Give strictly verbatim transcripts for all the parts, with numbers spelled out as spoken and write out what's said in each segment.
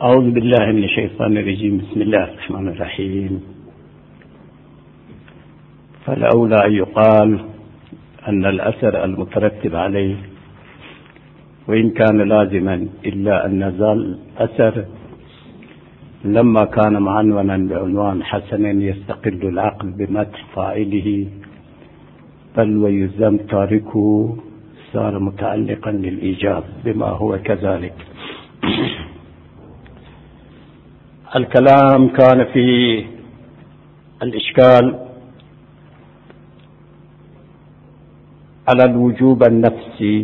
أعوذ بالله من الشيطان الرجيم. بسم الله الرحمن الرحيم. فالأولى أن يقال أن الأثر المترتب عليه وإن كان لازما إلا أن ذا الأثر لما كان معنونا بعنوان حسن يستقل العقل بمدح فاعله بل ويلزم تاركه صار متعلقا للإيجاب بما هو كذلك. الكلام كان في الإشكال على الوجوب النفسي،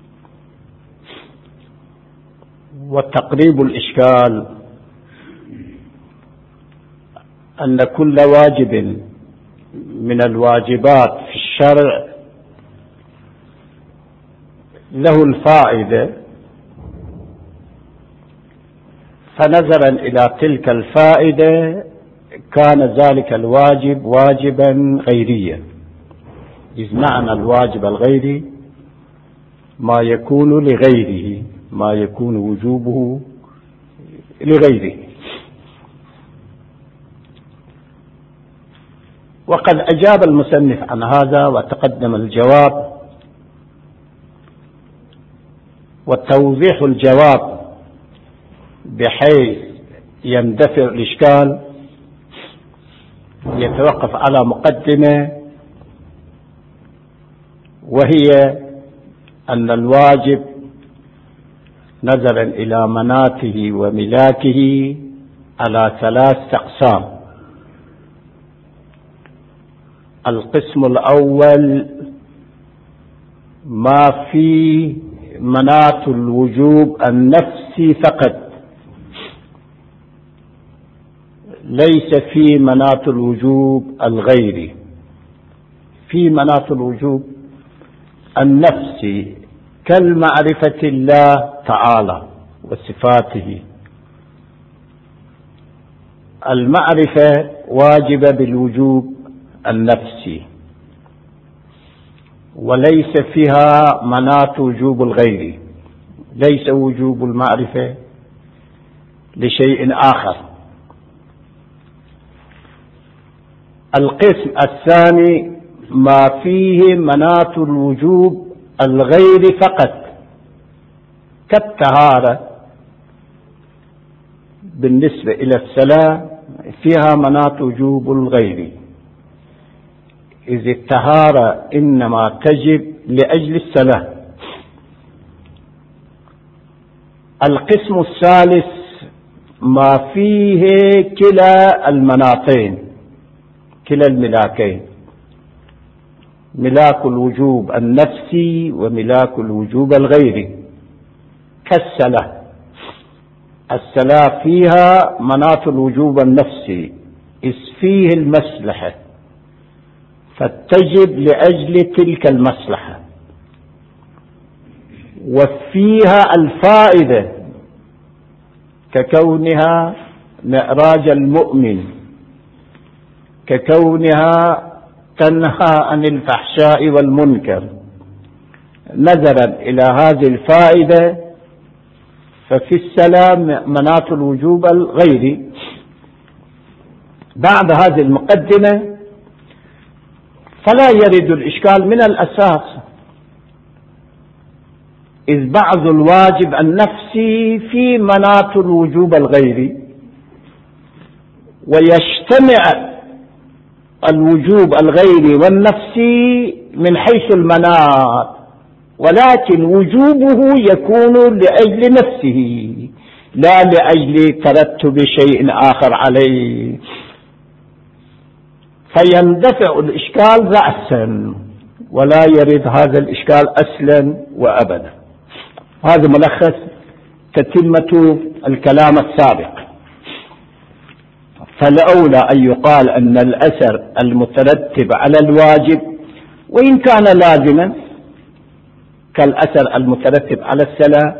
وتقريب الإشكال أن كل واجب من الواجبات في الشرع له الفائدة، فنظرا إلى تلك الفائدة كان ذلك الواجب واجبا غيريا، إذ معنى الواجب الغيري ما يكون لغيره، ما يكون وجوبه لغيره. وقد أجاب المصنف عن هذا وتقدم الجواب وتوضيح الجواب بحيث يندفع الإشكال يتوقف على مقدمة، وهي أن الواجب نظرا إلى مناته وملاكه على ثلاث أقسام. القسم الأول ما في مناط الوجوب النفسي فقط، ليس في مناط الوجوب الغيري. في مناط الوجوب النفسي كالمعرفة الله تعالى وصفاته، المعرفة واجبة بالوجوب النفسي وليس فيها مناط وجوب الغيري، ليس وجوب المعرفة لشيء آخر. القسم الثاني ما فيه مناط الوجوب الغير فقط، كالطهارة بالنسبة إلى الصلاة فيها مناط وجوب الغير، إذ الطهارة إنما تجب لأجل الصلاة. القسم الثالث ما فيه كلا المناطين، كلا الملاكين، ملاك الوجوب النفسي وملاك الوجوب الغيري، كالصلاة. الصلاة فيها مناط الوجوب النفسي إذ فيه المصلحة فتجب لأجل تلك المصلحة، وفيها الفائدة ككونها معراج المؤمن، ككونها تنهى عن الفحشاء والمنكر. نظرا إلى هذه الفائدة ففي الصلاة مناط الوجوب الغيري. بعد هذه المقدمة فلا يرد الإشكال من الأساس، إذ بعض الواجب النفسي في مناط الوجوب الغيري، ويجتمع الوجوب الغيري والنفسي من حيث المناط، ولكن وجوبه يكون لأجل نفسه لا لأجل ترتب شيء آخر عليه، فيندفع الإشكال رأسا ولا يرد هذا الإشكال أصلا وأبدا. هذا ملخص تتمة الكلام السابق. فالأولى أن يقال أن الأثر المترتب على الواجب وإن كان لازما كالأثر المترتب على الصلاة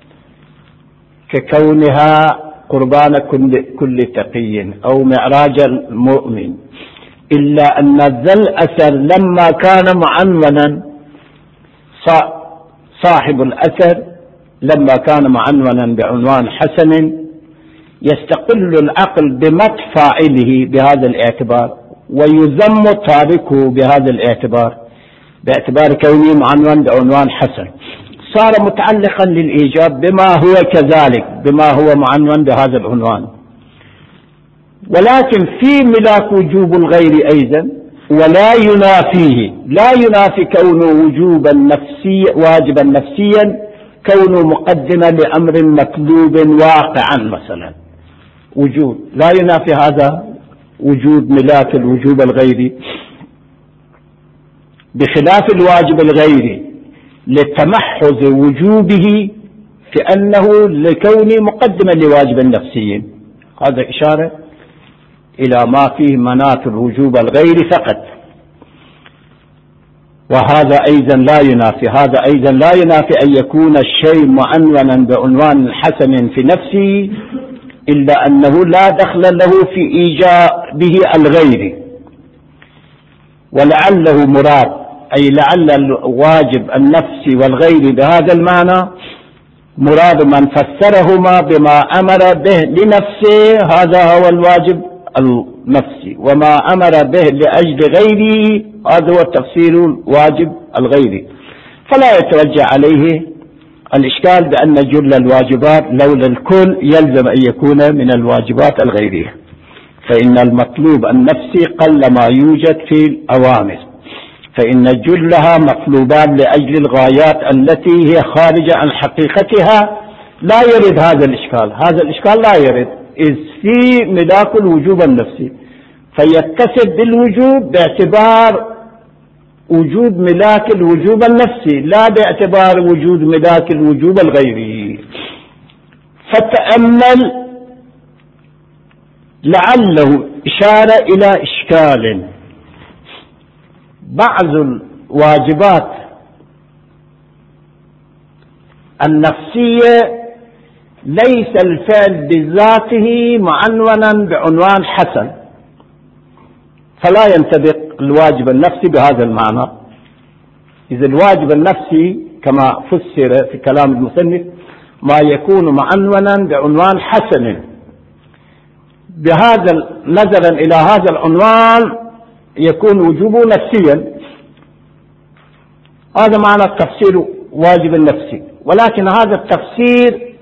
ككونها قربان كل تقي أو معراج المؤمن، إلا أن ذا الأثر لما كان معنونا صاحب الأثر لما كان معنونا بعنوان حسن يستقل العقل بمدح فاعله بهذا الاعتبار، ويذم تاركه بهذا الاعتبار باعتبار كونه معنون بعنوان حسن، صار متعلقا للإيجاب بما هو كذلك، بما هو معنون بهذا العنوان. ولكن في ملاك وجوب الغير أيضا، ولا ينافيه، لا ينافي كونه وجوبا نفسيا واجبا نفسيا كونه مقدمة لأمر مطلوب واقعا مثلا، وجود لا ينافي هذا وجود ملاك الوجوب الغيري، بخلاف الواجب الغيري لتمحض وجوبه في أنه لكونه مقدما لواجب نفسي. هذا إشارة إلى ما فيه مناط الوجوب الغيري فقط، وهذا أيضا لا ينافي هذا أيضا لا ينافي أن يكون الشيء معنونا بعنوان حسن في نفسه، إلا أنه لا دخل له في إيجابه الغيري، ولعله مراد، أي لعل الواجب النفسي والغيري بهذا المعنى مراد من فسرهما بما أمر به لنفسه، هذا هو الواجب النفسي، وما أمر به لأجل غيره هذا هو التفسير الواجب الغيري. فلا يتوجه عليه الإشكال بأن جل الواجبات لولا الكل يلزم أن يكون من الواجبات الغيرية، فإن المطلوب النفسي قل ما يوجد في الأوامر، فإن جلها مطلوبات لأجل الغايات التي هي خارجة عن حقيقتها. لا يرد هذا الإشكال، هذا الإشكال لا يرد إذ في ملاك الوجوب النفسي، فيتصف بالوجوب باعتبار وجود ملاك الوجوب النفسي لا باعتبار وجود ملاك الوجوب الغيري. فتأمل لعله إشارة إلى إشكال، بعض الواجبات النفسية ليس الفعل بذاته معنونا بعنوان حسن، فلا ينطبق الواجب النفسي بهذا المعنى. إذا الواجب النفسي كما فسر في كلام المصنف ما يكون معنونا بعنوان حسن، بهذا نظرا إلى هذا العنوان يكون وجوبه نفسيا، هذا معنى التفسير واجب النفسي. ولكن هذا التفسير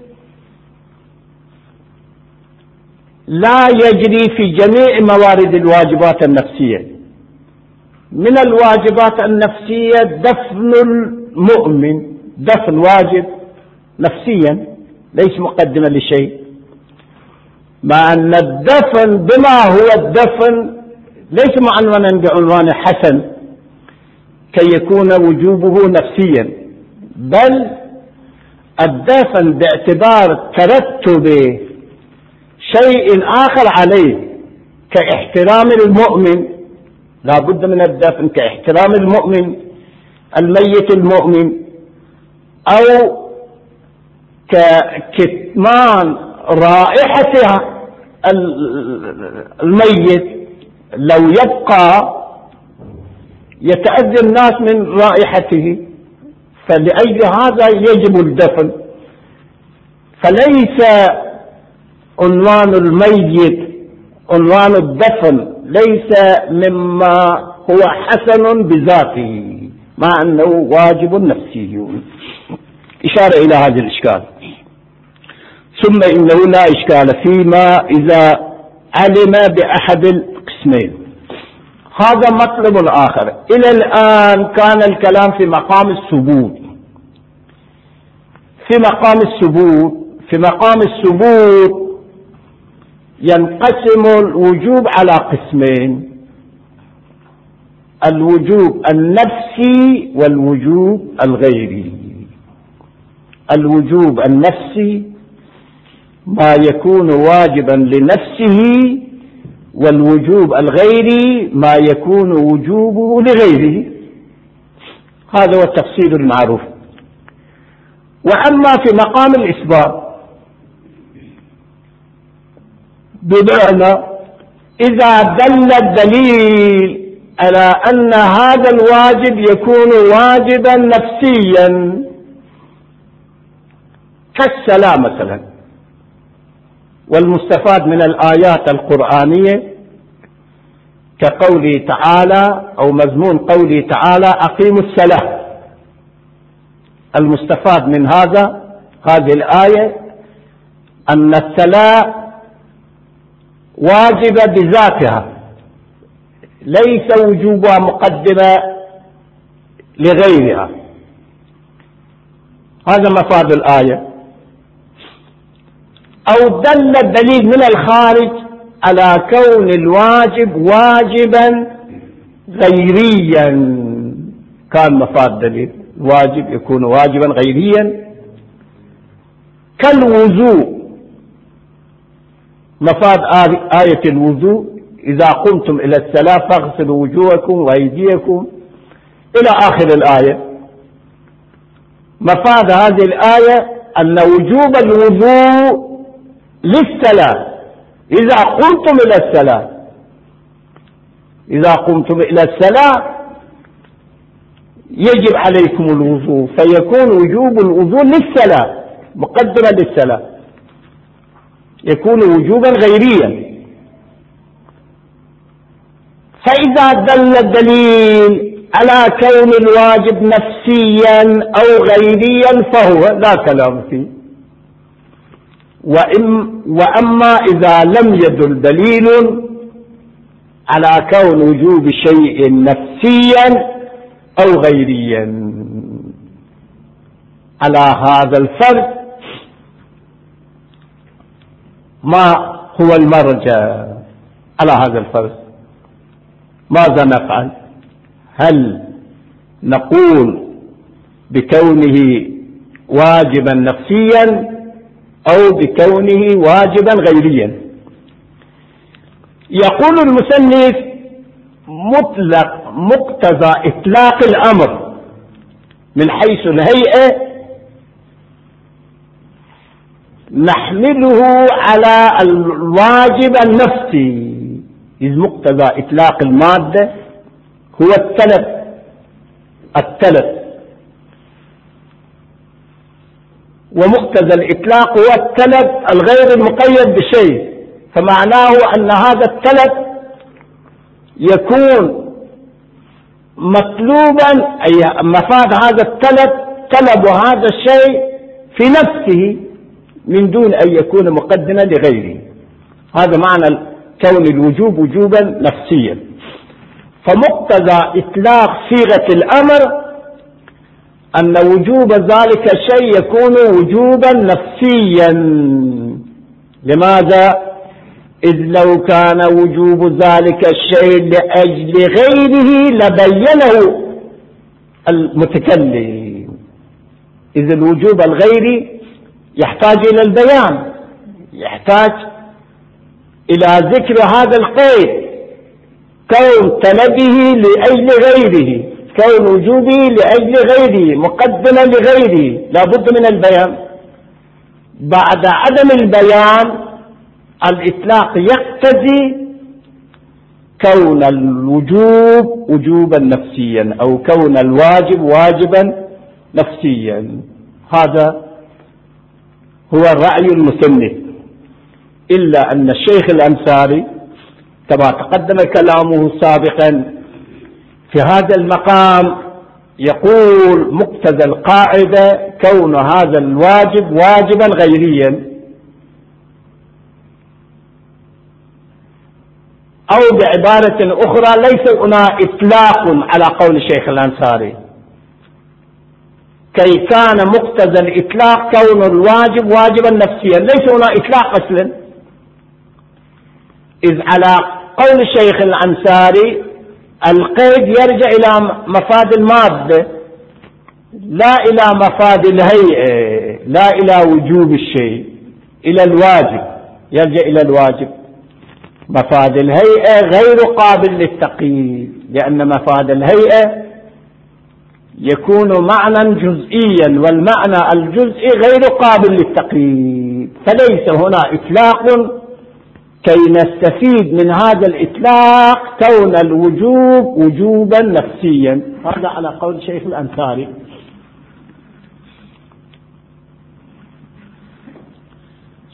لا يجري في جميع موارد الواجبات النفسية. من الواجبات النفسية دفن المؤمن، دفن واجب نفسيا ليس مقدما لشيء، مع أن الدفن بما هو الدفن ليس معنونا بعنوان حسن كي يكون وجوبه نفسيا، بل الدفن باعتبار ترتب شيء آخر عليه كاحترام المؤمن، لا بد من الدفن كاحترام المؤمن الميت المؤمن، أو ككتمان رائحة الميت، لو يبقى يتأذى الناس من رائحته، فلأجل هذا يجب الدفن. فليس عنوان الميت عنوان الدفن ليس مما هو حسن بذاته، مع أنه واجب نفسي. إشارة إلى هذا الإشكال. ثم إنه لا إشكال فيما إذا علم بأحد القسمين، هذا مطلب آخر. إلى الآن كان الكلام في مقام الثبوت، في مقام الثبوت في مقام الثبوت ينقسم الوجوب على قسمين: الوجوب النفسي والوجوب الغيري. الوجوب النفسي ما يكون واجبا لنفسه، والوجوب الغيري ما يكون وجوبه لغيره. هذا هو التفصيل المعروف. وأما في مقام الإثبات بمعنى إذا دل الدليل على أن هذا الواجب يكون واجبا نفسيا كالصلاة مثلا، والمستفاد من الآيات القرآنية كقوله تعالى أو مضمون قوله تعالى أقيموا الصلاة. المستفاد من هذا هذه الآية أن الصلاة واجبة بذاتها، ليس وجوبها مقدمة لغيرها. هذا مفاد الآية. أو دل الدليل من الخارج على كون الواجب واجبا غيريا، كان مفاد دليل الواجب يكون واجبا غيريا كالوضوء. مفاد آية الوضوء إذا قمتم إلى الصلاة فاغسلوا وجوهكم وأيديكم إلى آخر الآية. مفاد هذه الآية أن وجوب الوضوء للصلاة إذا قمتم إلى الصلاة. إذا قمتم إلى الصلاة يجب عليكم الوضوء، فيكون وجوب الوضوء للصلاة مقدمة للصلاة، يكون وجوبا غيريا. فإذا دل الدليل على كون الواجب نفسيا أو غيريا فهو لا كلام فيه. وأما إذا لم يدل دليل على كون وجوب شيء نفسيا أو غيريا، على هذا الفرق ما هو المرجع؟ على هذا الفرق ماذا نفعل؟ هل نقول بكونه واجبا نفسيا أو بكونه واجبا غيريا؟ يقول المصنف مطلق مقتضى إطلاق الأمر من حيث الهيئة نحمله على الواجب النفسي، إذ مقتضى إطلاق المادة هو الطلب الطلب ومقتضى الإطلاق هو الطلب الغير المقيد بشيء، فمعناه أن هذا الطلب يكون مطلوبا، أي مفاد هذا الطلب طلب هذا الشيء في نفسه من دون أن يكون مقدما لغيره. هذا معنى كون الوجوب وجوبا نفسيا. فمقتضى إطلاق صيغة الأمر أن وجوب ذلك الشيء يكون وجوبا نفسيا. لماذا؟ إذ لو كان وجوب ذلك الشيء لأجل غيره لبينه المتكلم، إذ الوجوب الغيري يحتاج إلى البيان، يحتاج إلى ذكر هذا القيد، كون طلبه لأجل غيره، كون وجوبه لأجل غيره مقدما لغيره، لا بد من البيان. بعد عدم البيان الإطلاق يقتضي كون الوجوب وجوبا نفسيا أو كون الواجب واجبا نفسيا. هذا هو الرأي المصنف، إلا أن الشيخ الأنصاري كما تقدم كلامه سابقا في هذا المقام يقول مقتضى القاعدة كون هذا الواجب واجبا غيريا، أو بعبارة أخرى ليس هنا إطلاق على قول الشيخ الأنصاري، كي كان مقتضى الإطلاق كون الواجب واجبا نفسيا، ليس هنا إطلاق أصلا، إذ على قول الشيخ الأنصاري القيد يرجع إلى مفاد المادة لا إلى مفاد الهيئة، لا إلى وجوب الشيء، إلى الواجب، يرجع إلى الواجب. مفاد الهيئة غير قابل للتقييد، لأن مفاد الهيئة يكون معنى جزئيا، والمعنى الجزئي غير قابل للتقييد، فليس هنا إطلاق كي نستفيد من هذا الإطلاق كون الوجوب وجوبا نفسيا. هذا على قول الشيخ الأنصاري.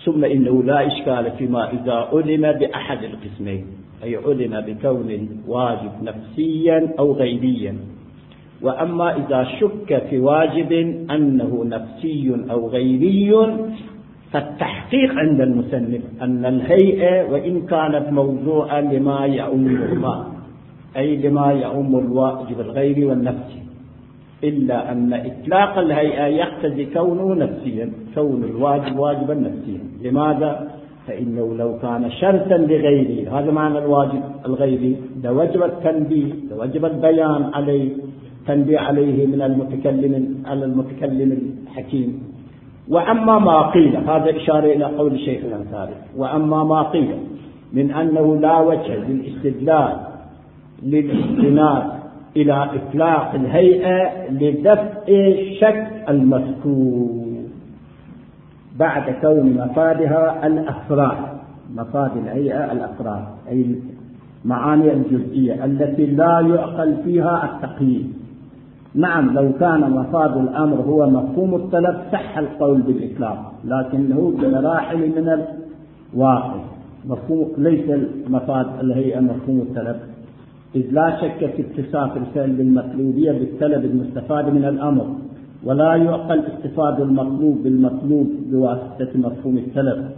ثم إنه لا إشكال فيما إذا علم بأحد القسمين، أي علم بكون الواجب نفسيا أو غيريا. وأما إذا شك في واجب أنه نفسي أو غيري فالتحقيق عند المصنف أن الهيئة وإن كانت موضوعا لما يعم أي لما يعم الواجب الغيري والنفسي، إلا أن إطلاق الهيئة يقتضي كونه نفسيا، كون الواجب واجبا نفسيا. لماذا؟ فإنه لو كان شرطا لغيره، هذا معنى الواجب الغيري، لوجب التنبيه، لوجب البيان عليه، تنبيه عليه من المتكلم على المتكلم الحكيم. وأما ما قيل، هذا إشارة إلى قول الشيخ الأنصاري، وأما ما قيل من أنه لا وجه للاستدلال للاستناد إلى إطلاق الهيئة لدفع شك المذكور بعد كون مفادها الأفراد، مفاد الهيئة الأفراد أي المعاني الجزئية التي لا يعقل فيها التقييد. نعم لو كان مفاد الأمر هو مفهوم الطلب صح القول بالإطلاق، لكنه بمراحل من الواقع. مفهوم ليس مفاد الهيئة مفهوم الطلب، إذ لا شك في اتصاف الفعل بالمطلوبية بالطلب المستفاد من الأمر، ولا يعقل استفاد المطلوب بالمطلوب بواسطة مفهوم الطلب.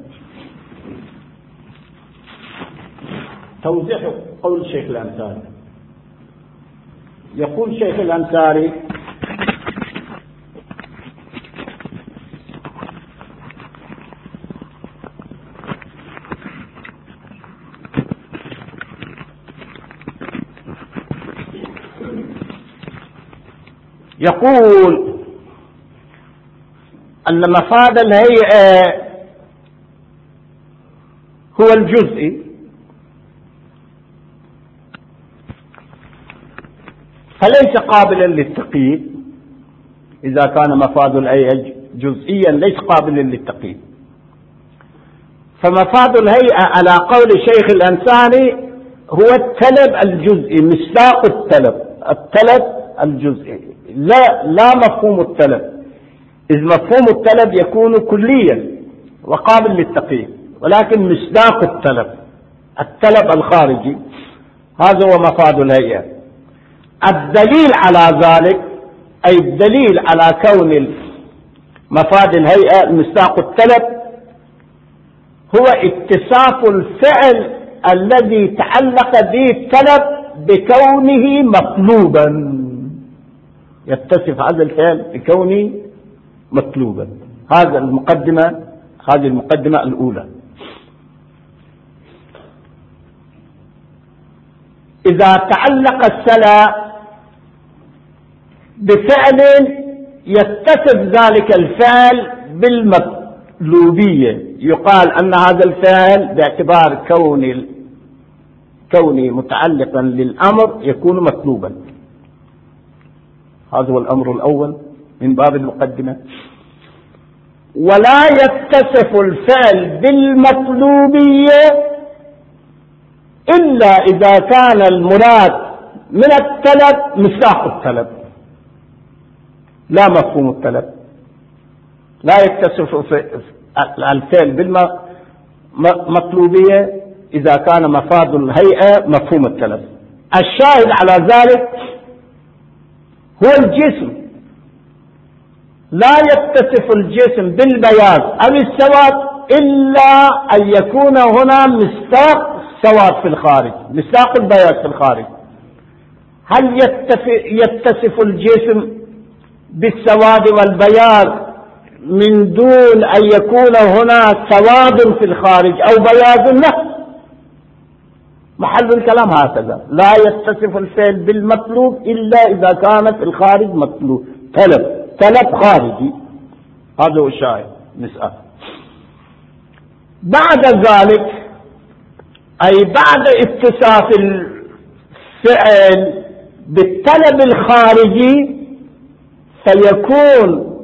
توضيح قول الشيخ الأنصاري. يقول الشيخ الأنصاري: يقول أن مفاد الهيئة هو الجزئي، فليس قابلا للتقييد. إذا كان مفاد الهيئة جزئيا ليس قابلا للتقييد، فمفاد الهيئة على قول الشيخ الأنصاري هو الطلب الجزئي، مصداق الطلب، الطلب الجزئي، لا لا مفهوم الطلب، إذ مفهوم الطلب يكون كليا وقابل للتقييد، ولكن مصداق الطلب الطلب الخارجي هذا هو مفاد الهيئة. الدليل على ذلك أي الدليل على كون مفاد الهيئة مصداق الطلب هو اتصاف الفعل الذي تعلق به الطلب بكونه مطلوبا، يتصف هذا الفعل بكونه مطلوبا. هذا المقدمة هذه المقدمة الأولى. إذا تعلق السلع بفعل يتصف ذلك الفعل بالمطلوبية، يقال أن هذا الفعل باعتبار كون كونه متعلقا للأمر يكون مطلوبا. هذا هو الأمر الأول من باب المقدمة. ولا يتصف الفعل بالمطلوبية إلا إذا كان المراد من الطلب مصداق الطلب لا مفهوم الطلب. لا يتصف الفعل بالمطلوبية إذا كان مفاد الهيئة مفهوم الطلب. الشاهد على ذلك هو الجسم، لا يتصف الجسم بالبياض أو السواد إلا أن يكون هنا مصداق السواد في الخارج، مصداق البياض في الخارج. هل يتصف الجسم بالسواد والبياض من دون أن يكون هنا سواد في الخارج أو بياض؟ لا، محل الكلام هكذا، لا يتصف الفعل بالمطلوب إلا إذا كان في الخارج مطلوب، طلب طلب خارجي. هذا هو الشاهد. نسأل بعد ذلك أي بعد اتصاف الفعل بالطلب الخارجي فيكون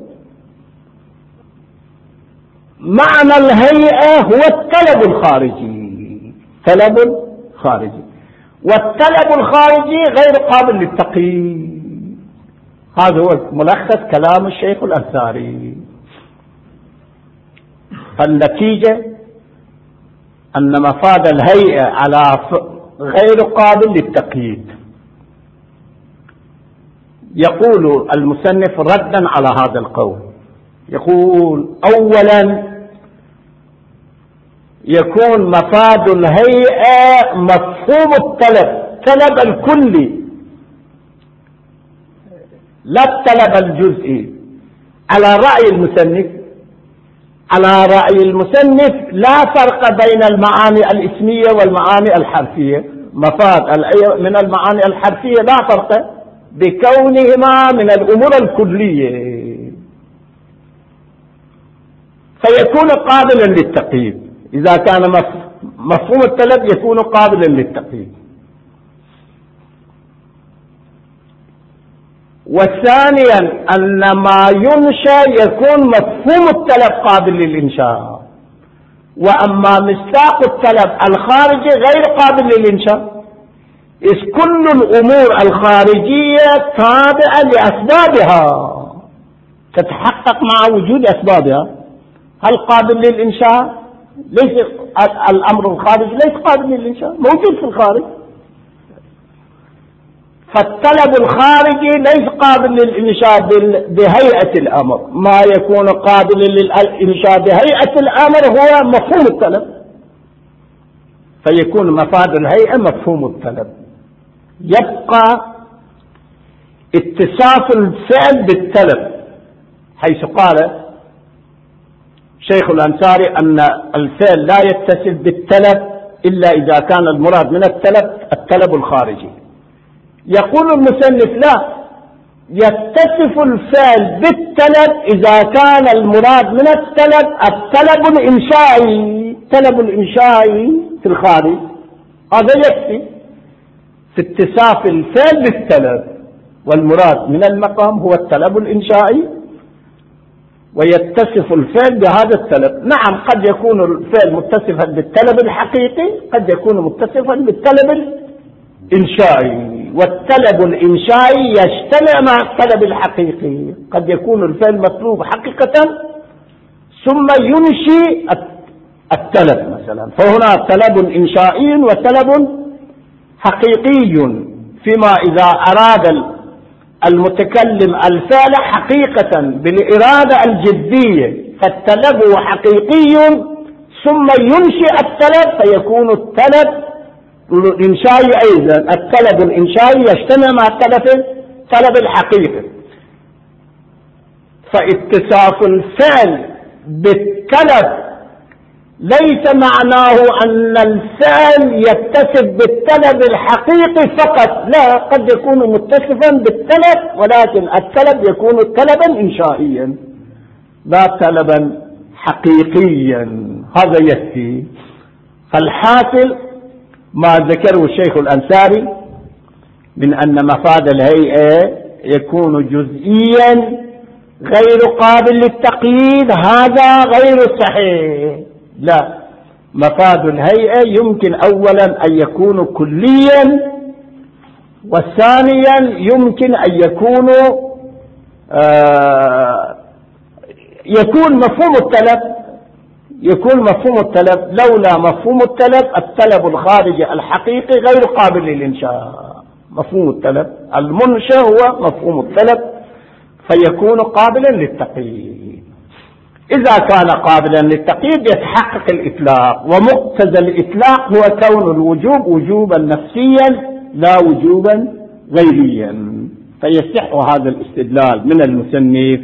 معنى الهيئة هو الطلب الخارجي، طلب خارجي، والطلب الخارجي غير قابل للتقييد. هذا هو ملخص كلام الشيخ الأنصاري. فالنتيجة أن مفاد الهيئة على غير قابل للتقييد. يقول المصنف ردا على هذا القول، يقول أولا يكون مفاد الهيئة مفهوم الطلب، طلب الكلي لا الطلب الجزئي. على رأي المصنف على رأي المصنف لا فرق بين المعاني الاسمية والمعاني الحرفية. مفاد من المعاني الحرفية لا فرق بكونهما من الأمور الكلية، فيكون قابلا للتقييد. إذا كان مفهوم الطلب يكون قابلا للتقييد. والثانيا أن ما ينشأ يكون مفهوم الطلب قابل للإنشاء، وأما مصداق الطلب الخارجي غير قابل للإنشاء، إذ كل الأمور الخارجية تابعة لأسبابها تتحقق مع وجود أسبابها. هل قابل للإنشاء؟ ليس الأمر الخارجي ليس قابل للإنشاء، موجود في الخارج. فالطلب الخارجي ليس قابل للإنشاء بهيئة الأمر، ما يكون قابل للإنشاء بهيئة الأمر هو مفهوم الطلب، فيكون مفاد الهيئة مفهوم الطلب. يبقى اتصاف الفعل بالطلب، حيث قال شيخ الأنصاري أن الفعل لا يتصف بالطلب إلا إذا كان المراد من الطلب الطلب الخارجي. يقول المصنف لا، يتصف الفعل بالطلب إذا كان المراد من الطلب الطلب الإنشائي، الطلب الإنشائي في الخارج، هذا يكفي في اتصاف الفعل بالطلب، والمراد من المقام هو الطلب الإنشائي ويتصف الفعل بهذا الطلب. نعم قد يكون الفعل متصفا بالطلب الحقيقي، قد يكون متصفا بالطلب الإنشائي، والطلب الإنشائي يجتمع مع الطلب الحقيقي. قد يكون الفعل مطلوب حقيقة ثم ينشي الطلب مثلا، فهنا طلب إنشائي وطلب حقيقي. فيما إذا أراد المتكلم الفعل حقيقة بالإرادة الجدية فالطلب حقيقي ثم ينشئ الطلب، فيكون الطلب الإنشائي أيضا الطلب الإنشائي يجتمع مع الطلب الطلب الحقيقي. فاتصاف الفعل بالطلب ليس معناه أن الفعل يتصف بالطلب الحقيقي فقط، لا، قد يكون متصفا بالطلب ولكن الطلب يكون طلبا إنشائيا لا طلبا حقيقيا. هذا يكفي. فالحاصل ما ذكره الشيخ الأنصاري من أن مفاد الهيئة يكون جزئيا غير قابل للتقييد هذا غير صحيح. لا، مفاد الهيئة يمكن أولا أن يكون كليا، والثانيا يمكن أن يكون آه يكون مفهوم الطلب يكون مفهوم الطلب لولا مفهوم الطلب الطلب الخارجي الحقيقي غير قابل للإنشاء. مفهوم الطلب المنشأ هو مفهوم الطلب، فيكون قابلا للتقييد. إذا كان قابلا للتقييد يتحقق الإطلاق، ومقتضى الإطلاق هو كون الوجوب وجوبا نفسيا لا وجوبا غيريا. فيصح هذا الاستدلال من المصنف.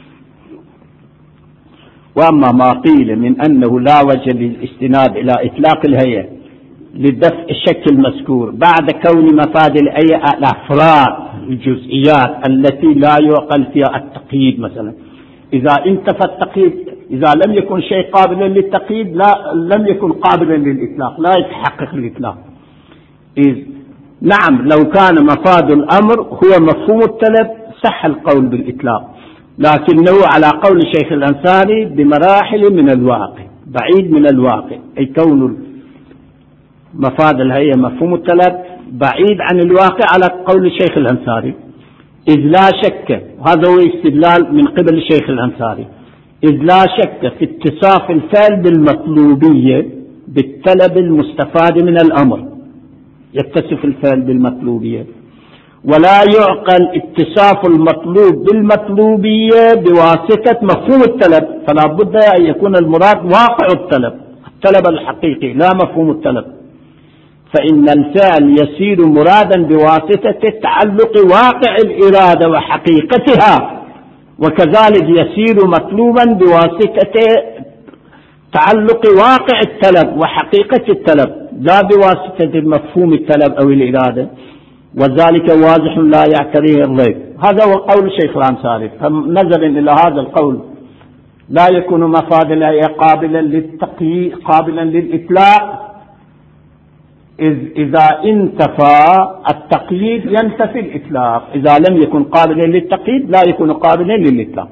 وأما ما قيل من أنه لا وجه للاستناد إلى إطلاق الهيئة لدفع الشك المذكور بعد كون مفاد الهيئة الأفراد الجزئيات التي لا يعقل فيها التقييد، مثلا إذا انتفى التقييد، إذا لم يكن شيء قابلا للتقييد لا لم يكن قابلا للإطلاق، لا يتحقق الإطلاق. إذ نعم لو كان مفاد الأمر هو مفهوم الطلب صح القول بالإطلاق، لكنه على قول الشيخ الأنصاري بمراحل من الواقع، بعيد من الواقع، أي كون مفاد الهيئة مفهوم الطلب بعيد عن الواقع على قول الشيخ الأنصاري. إذ لا شك، وهذا هو استدلال من قبل الشيخ الأنصاري، إذ لا شك في اتصاف الفعل بالمطلوبية بالطلب المستفاد من الأمر، يتصف الفعل بالمطلوبية، ولا يعقل اتصاف المطلوب بالمطلوبية بواسطة مفهوم الطلب، فلا بد أن يكون المراد واقع الطلب، الطلب الحقيقي لا مفهوم الطلب، فإن الفعل يصير مرادا بواسطة تعلق واقع الإرادة وحقيقتها، وكذلك يصير مطلوبا بواسطة تعلق واقع الطلب وحقيقة الطلب لا بواسطة مفهوم الطلب أو الإرادة، وذلك واضح لا يعتريه الريب. هذا هو قول الشيخ الأنصاري. فنظرا إلى هذا القول لا يكون مفاد الهيئة قابلا للتقييد قابلا للإطلاق، إذ إذا انتفى التقييد ينتفي الإطلاق، إذا لم يكن قابلا للتقييد لا يكون قابلا للإطلاق.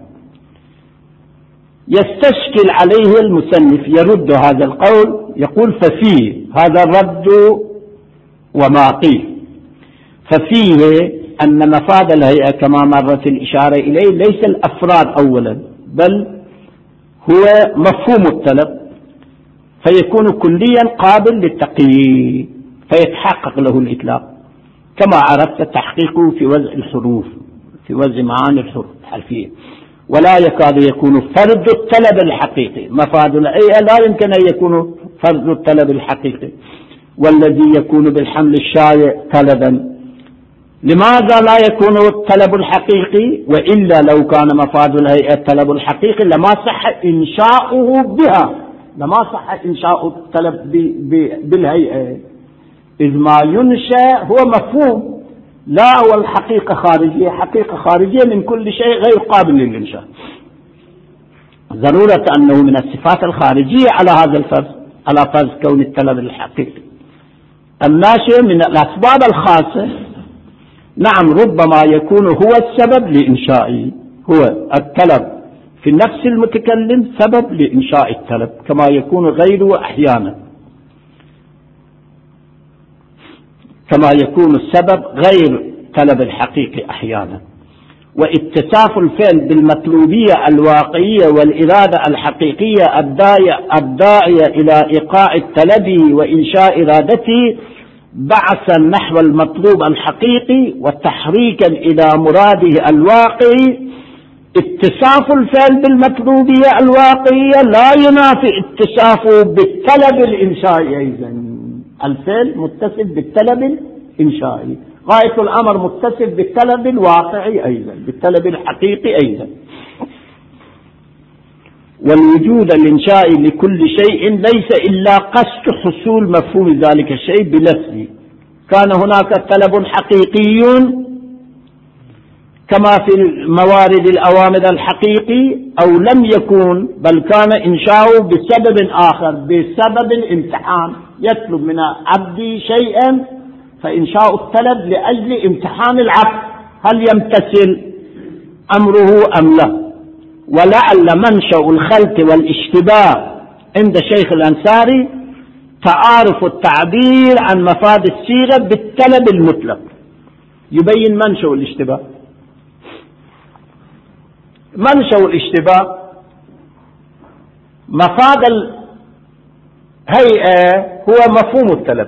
يستشكل عليه المصنف يرد هذا القول، يقول ففيه هذا الرد وما قيل، ففيه أن مفاد الهيئة كما مرت الإشارة إليه ليس الأفراد أولا، بل هو مفهوم الطلب، فيكون كليا قابل للتقييد فيتحقق له الإطلاق، كما عرفت تحقيقه في وضع الحروف في وضع معاني الحروف الحرفية. ولا يكاد يكون فرد الطلب الحقيقي، مفاد الهيئة لا يمكن أن يكون فرد الطلب الحقيقي والذي يكون بالحمل الشائع طلبا. لماذا لا يكون الطلب الحقيقي؟ وإلا لو كان مفاد الهيئة الطلب الحقيقي لما صح إنشاؤه بها، لما صح إنشاء الطلب بالهيئة، إذ ما ينشأ هو مفهوم، لا هو الحقيقة خارجية، حقيقة خارجية من كل شيء غير قابل للإنشاء. ضرورة أنه من الصفات الخارجية على هذا الفرض، على فرض كون الطلب الحقيقي الناشئ من الأسباب الخاصة. نعم ربما يكون هو السبب لإنشائه، هو الطلب في نفس المتكلم سبب لإنشاء الطلب، كما يكون غيره أحيانا، كما يكون السبب غير طلب الحقيقي أحيانا. واتصاف الفعل بالمطلوبية الواقعية والإرادة الحقيقية الداعية إلى إيقاع الطلب وإنشاء إرادته بعثا نحو المطلوب الحقيقي وتحريكا إلى مراده الواقعي. اتصاف الفعل بالمطلوبية الواقعية لا ينافي اتصافه بالطلب الإنشائي أيضا، الفعل متصف بالطلب الإنشائي، غاية الأمر متصف بالطلب الواقعي أيضا، بالطلب الحقيقي أيضا. والوجود الإنشائي لكل شيء ليس إلا قصد حصول مفهوم ذلك الشيء بلفظه. كان هناك طلب حقيقي كما في الموارد الأوامر الحقيقي أو لم يكن، بل كان إنشاؤه بسبب آخر، بسبب الامتحان، يطلب من عبدي شيئا فإنشاء الطلب لأجل امتحان العبد هل يمتثل أمره أم لا. ولعل منشأ الخلط والاشتباه عند شيخ الأنصاري تعارف التعبير عن مفاد الصيغة بالطلب المطلق، يبين منشأ الاشتباه. منشأ الاشتباه مفاد الهيئة هو مفهوم الطلب،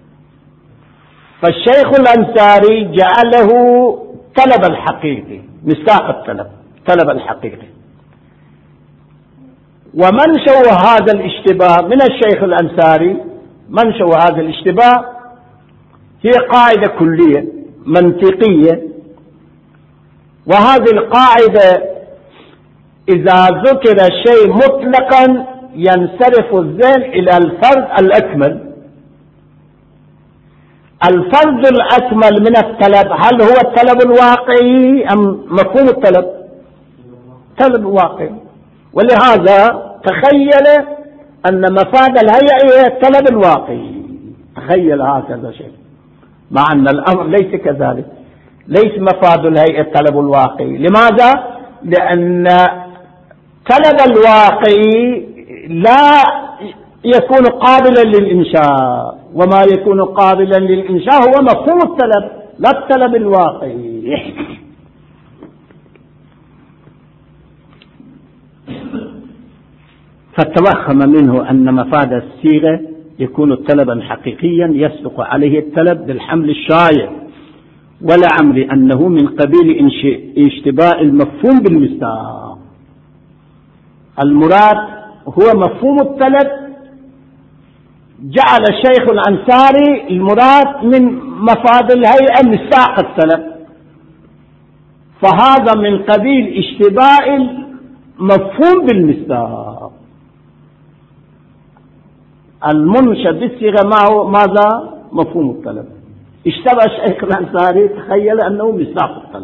فالشيخ الأنصاري جعله طلب الحقيقي، مصداق الطلب، طلب الحقيقي. ومنشأ هذا الاشتباه من الشيخ الأنصاري، منشأ هذا الاشتباه هي قاعدة كلية منطقية، وهذه القاعدة إذا ذكر شيء مطلقا ينصرف الذهن إلى الفرد الأكمل. الفرد الأكمل من الطلب هل هو الطلب الواقعي أم مفهوم الطلب؟ طلب واقعي. ولهذا تخيل أن مفاد الهيئة هي الطلب الواقعي، تخيل هكذا شيء، مع أن الأمر ليس كذلك، ليس مفاد الهيئة الطلب الواقعي. لماذا؟ لأن طلب الواقعي لا يكون قابلا للإنشاء، وما يكون قابلا للإنشاء هو مفهوم الطلب لا الطلب الواقعي. فتوهم منه أن مفاد الصيغة يكون طلبا حقيقيا يسبق عليه الطلب بالحمل الشائع، ولعمري أنه من قبيل اشتباء المفهوم بالمصداق. المراد هو مفهوم الطلب، جعل الشيخ الأنصاري المراد من مفاد الهيئة مصداق الطلب، فهذا من قبيل اشتباء المفهوم بالمصداق. المنشأ بالصيغة معه ماذا؟ مفهوم الطلب. اشتبه الشيخ الأنصاري، تخيل أنه مصداق الطلب.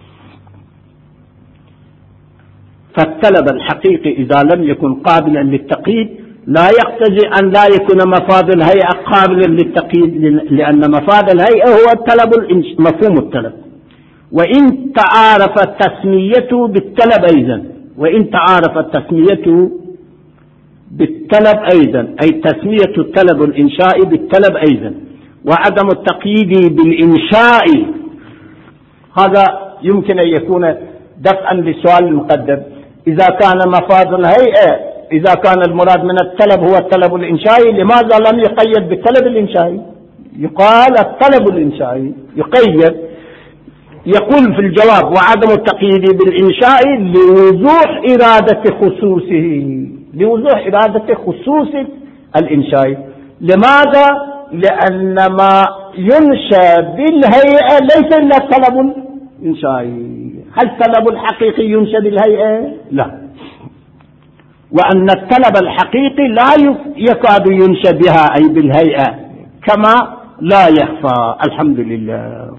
فالطلب الحقيقي إذا لم يكن قابلا للتقييد لا يقتضي أن لا يكون مفاد الهيئة قابلا للتقييد، لأن مفاد الهيئة هو الطلب مفهوم الطلب. وإن تعارف تسميته بالطلب أيضا وإن تعارف تسميته بالطلب أيضا أي تسمية الطلب الإنشائي بالطلب أيضا، وعدم التقييد بالإنشاء، هذا يمكن أن يكون دفعا للسؤال المقدم. إذا كان مفاد الهيئة إذا كان المراد من الطلب هو الطلب الإنشائي، لماذا لم يقيد بالطلب الإنشائي؟ يقال الطلب الإنشائي يقيد، يقول في الجواب وعدم التقييد بالإنشاء لوضوح إرادة خصوصه لوضوح إرادة خصوص الإنشاء. لماذا؟ لأن ما ينشأ بالهيئة ليس إلا طلب إنشائي. هل الطلب الحقيقي ينشأ بالهيئة؟ لا. وأن الطلب الحقيقي لا يكاد ينشأ بها أي بالهيئة، كما لا يخفى. الحمد لله.